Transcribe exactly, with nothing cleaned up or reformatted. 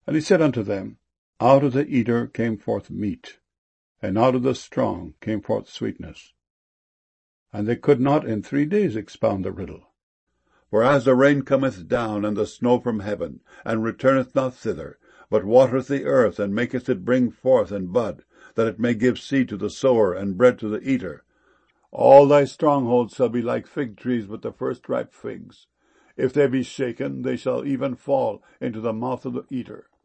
And he said unto them, Out of the eater came forth meat, and out of the strong came forth sweetness. And they could not in three days expound the riddle. For as the rain cometh down, and the snow from heaven, and returneth not thither, but watereth the earth, and maketh it bring forth and bud, that it may give seed to the sower, and bread to the eater, all thy strongholds shall be like fig trees with the first ripe figs. If they be shaken, they shall even fall into the mouth of the eater.